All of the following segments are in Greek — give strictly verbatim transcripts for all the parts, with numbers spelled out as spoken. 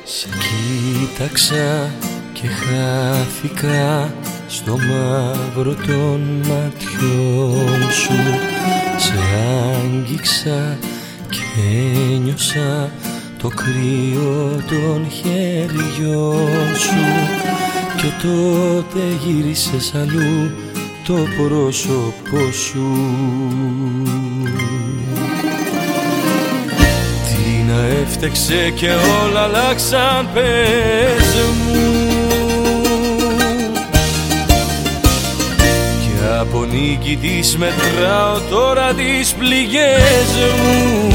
Σε κοίταξα και χάθηκα στο μαύρο των ματιών σου. Σε άγγιξα και ένιωσα το κρύο των χεριών σου. Και τότε γύρισες αλλού το πρόσωπό σου. Τι να έφτεξε και όλα αλλάξαν, πες μου. Και από νίκη της μετράω τώρα τις πληγές μου.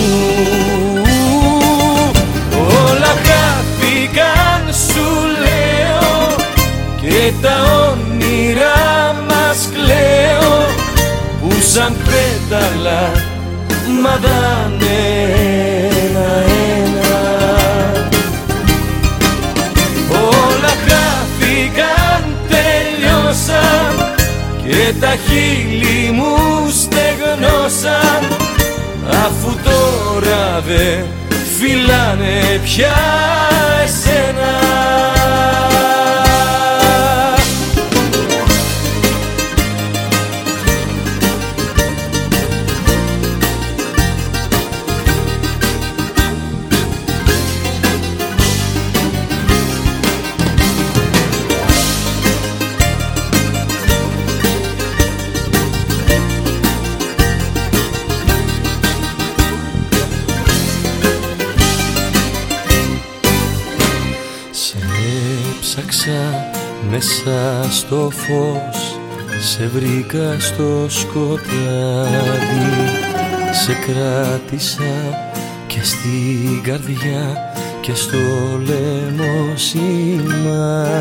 Όλα χάθηκαν σου λέω και τα όνειρά μας κλαίω που σαν πέταλα μαδάνε ένα-ένα. Όλα χάθηκαν, τελειώσαν και τα χείλη μου στεγνώσαν, αφού τώρα δε φιλάνε πια εσένα. Ψάξα μέσα στο φως, σε βρήκα στο σκοτάδι. Σε κράτησα και στην καρδιά και στο λαιμό σημάδι.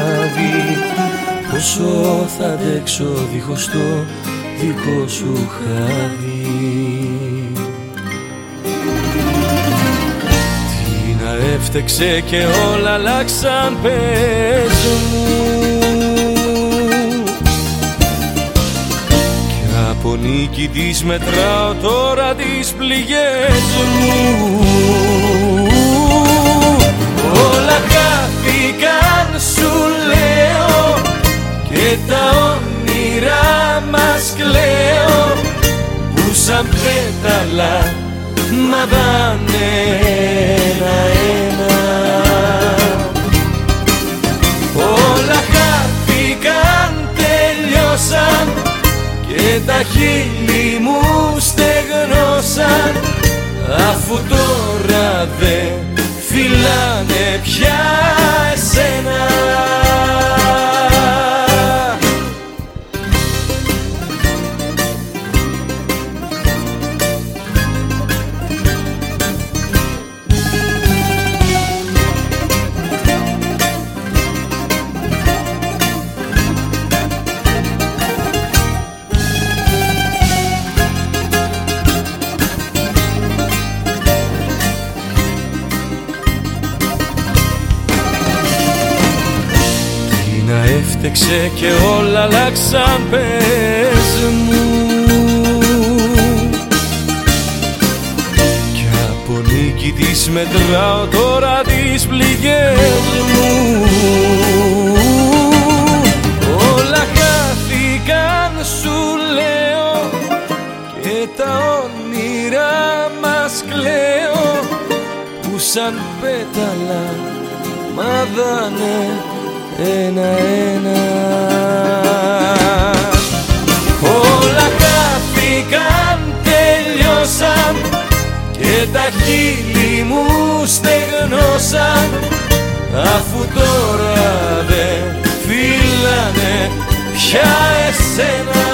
Πόσο θα αντέξω δίχως το δικό σου χάδι. Έφτεξε και όλα αλλάξαν, πες μου. Και από νίκη της μετράω τώρα τις πληγές μου. Όλα χάθηκαν σου λέω και τα όνειρά μας κλαίω που σαν πέταλα μαδάνε ένα-ένα. Όλα χάθηκαν, τελειώσαν και τα χείλη μου στεγνώσαν, αφού τώρα δε φιλάνε πια εσένα. Έφτεξε και όλα αλλάξαν, πες μου. Και από νίκη της μετράω τώρα τις πληγές μου. Όλα χάθηκαν σου λέω και τα όνειρά μας κλαίω που σαν πέταλα μαδάνε ένα-ένα. Όλα χάθηκαν, τελειώσαν και τα χείλη μου στεγνώσαν, αφού τώρα δε φιλάνε πια εσένα.